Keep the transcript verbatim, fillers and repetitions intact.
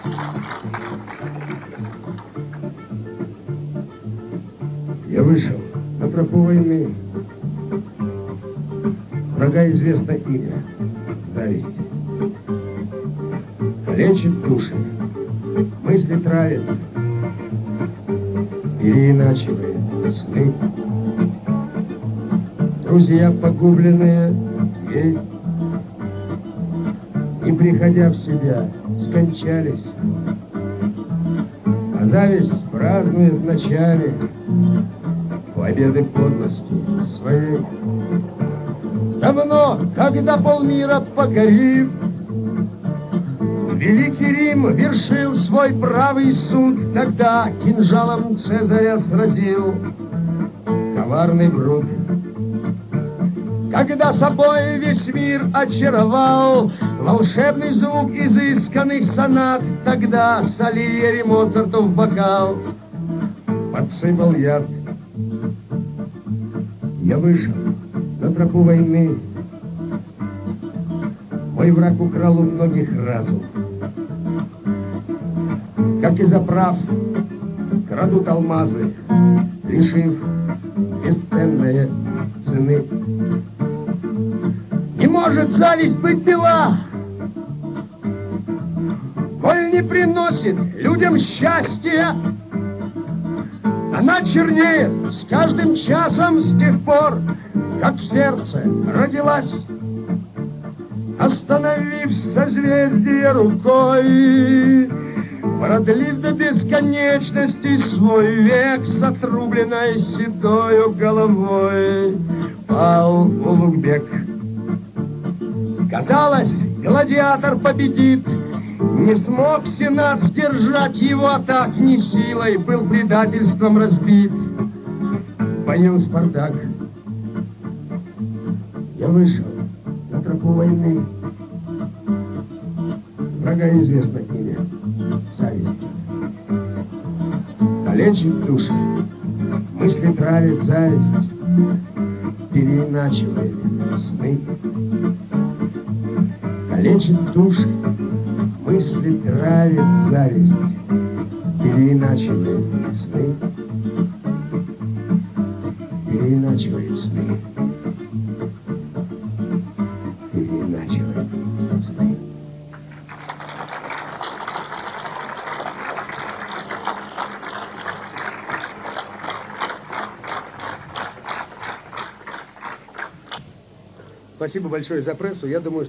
Я вышел на тропу войны. Врага известно имя — зависть. Калечит души, мысли травит, переиначивает сны. Друзья, погубленные ей, не приходя в себя, скончались. А зависть празднует ночами победы подлости своей. Давно, когда полмира покорив, Великий Рим вершил свой правый суд, тогда кинжалом Цезаря сразил коварный Брут. Когда собой весь мир очаровал волшебный звук изысканных сонат, тогда Сальери Моцарту в бокал подсыпал яд. Я вышел на тропу войны. Мой враг украл у многих разум. Как из оправ крадут алмазы, лишив бесценные цены. Не может зависть быть бела, коль не приносит людям счастья. Она чернеет с каждым часом с тех пор, как в сердце родилась, остановив созвездие рукой, продлив до бесконечности свой век с отрубленной седою головой, пал Улугбек. Казалось, гладиатор победит, не смог Сенат сдержать его атак, ни силой был предательством разбит. Понял Спартак. Я вышел на тропу войны. Врага известно имя — зависть. Калечит души, мысли травит зависть, переиначивает сны. Калечит души, мысли травит зависть, переиначивает сны. Переиначивает сны. Переиначивает сны. Спасибо большое за прессу. Я думаю,